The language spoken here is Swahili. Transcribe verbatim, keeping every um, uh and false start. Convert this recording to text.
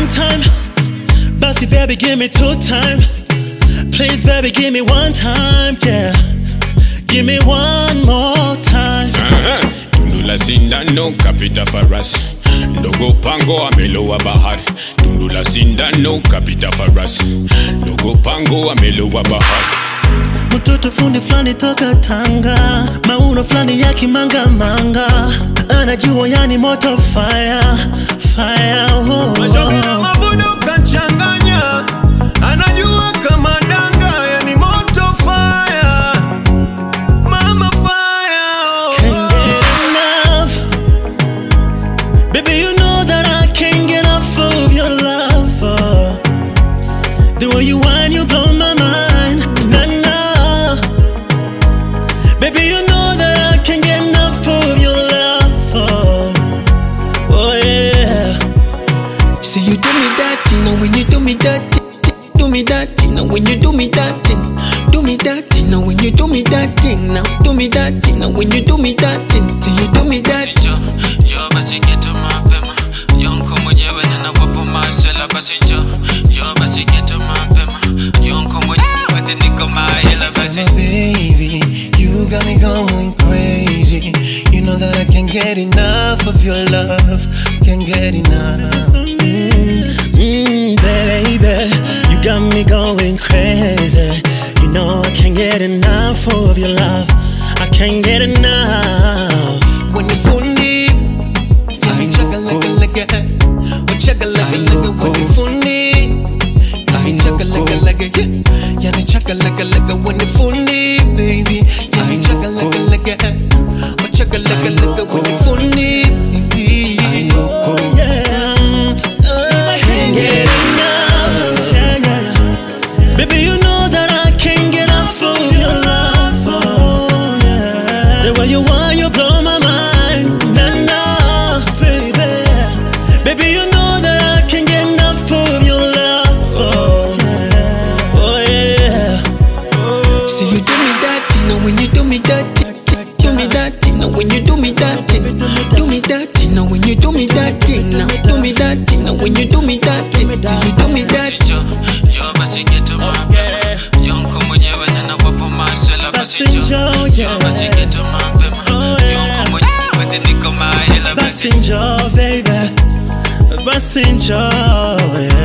one time, bossy baby give me two time. Please baby give me one time, yeah. Give me one more time. Uh-huh. Tundula sindano kapita faras. Ndogo pango amelowa bahari. Tundula sindano kapita faras. Ndogo pango amelowa bahari. Mtoto fundi flani toka Tanga, mauno flani ya kimanga manga. Anajua yani moto fire, fire. Oh, oh. Mashabira mavuno kanchanganya. Anajua kama danga yani moto fire. Mama fire. Oh. Can't get enough. Baby, you know that I can't get enough of your love. Oh. The way you whine, you blow my mind. Nah, nah. Baby, you know that I can't get enough of your love. Oh, oh yeah. See you do me that, you know when you do me that, do me that, you know when you do me that, do me that, you know when you do me that, now do me that, you know when you do me that, till you do me that. Jo, jo basi geto mapema. Yonko mwenyewe na wapo masela basi jo, jo basi geto mapema. Yonko mwenyewe niko mahela basi. So baby, you got me going crazy. You know that I can't get enough of your love. Can't get enough. Mm, baby, you got me going crazy. You know I can't get enough of your love. I can't get enough. When you funny, I chugga like a like a, oh chugga like a like a. When you funny, I chugga like a like a, yeah, yeah, chugga like a like a. When you funny, baby, yeah, I chugga like a like a, oh chugga like a like a. When you funny, baby, Yeah, I can't get enough. Yeah, yeah. Baby, you know that I can't get enough of your love. Oh, yeah. The way you want, you blow my mind. Nah, nah, baby. Baby, you know that I can't get enough of your love. Oh, yeah. Oh, yeah. see you do me that, you know when you do me that, do me that, you know when you do me that, do me that, you know when you do me that, now do me that, you know when you do me that, till you do me that. Jo, jo basi geto mapema. Yonko mwenyewe na wapo masela basi jo, jo basi geto mapema. Yonko mwenyewe niko mahela basi. Bust enjoy, baby. Bust enjoy.